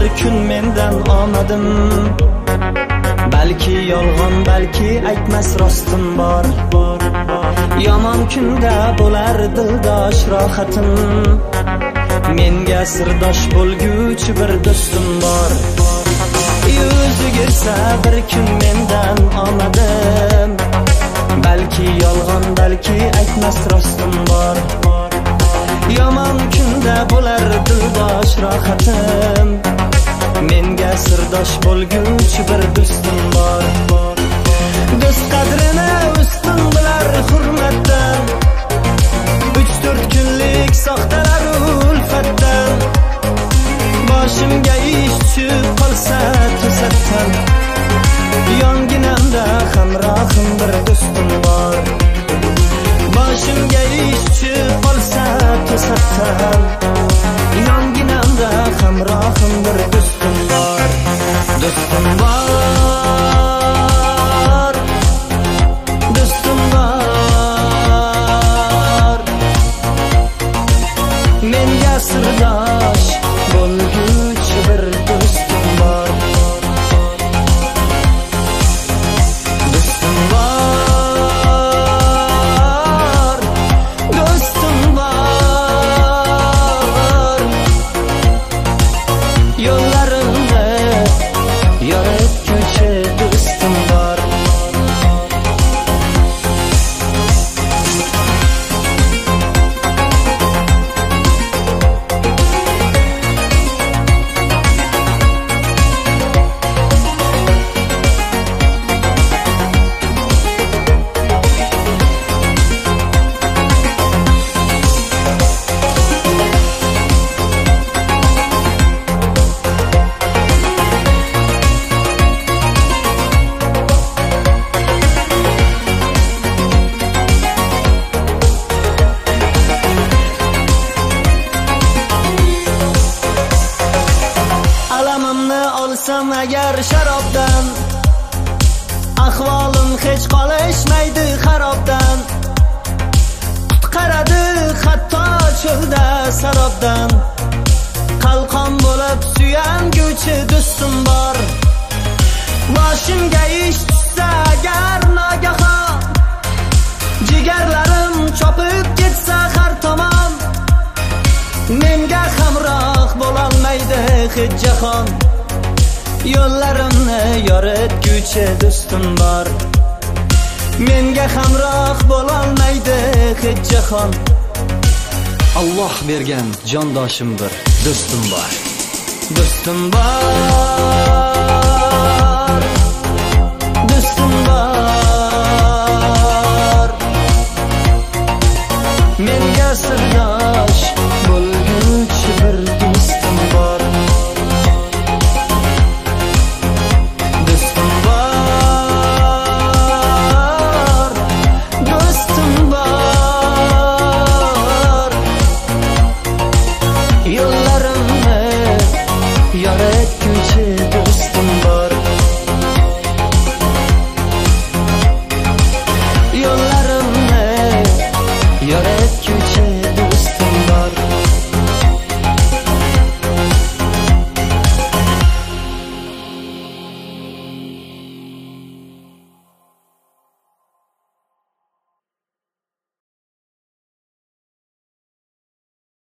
kun mendan omadim. Balki yolg'on, balki aytmas rostim bor. Yomon kunda bo'lar dildosh rohatim. Menga sirdosh bo'lguvchi bir do'stim bor. Yuzi girsa bir kun mendan omadim. Balki yolg'on, balki aytmas rostim bor. Yomon kunda bo'lar dildosh rohatim. Menga sirdosh bo'lguvchi bir do'stim bor. Do'st qadrini ustun bilar hurmatdan. 3-4 kunlik soxtalar ulfatdan. Boshimga ish tushib qolsa to'satdan. Yonginamda hamrohim bir do'stim bor. Boshimga ish tushib qolsa to'satdan. Yonginamda hamrohim bir do'stim bor. Do'stim bor. Do'stim bor. Menga sirdosh bo'lguvchi bir do'stim bor. Do'stim bor. Do'stim bor. Yo'llarimda yorituvchi do'stim bor. Olsam agar sharobdan, ahvolim hech qolishmaydi xarobdan. Qutqaradi hatto cho'lda sarobdan. Qalqon bo'lib suyanguchi do'stim bor. Boshimga ish tushsa agar nogahon, jigarlarim chopib ketsa har tomon. Menga hamroh bo'lolmaydi hech jahon. Yo'llarimni yoritguchi do'stim bor. Menga hamroh bo'lolmaydi hech jahon. Alloh bergan jondoshim bir do'stim bor. Do'stim bor. Do'stim bor. Menga sirdosh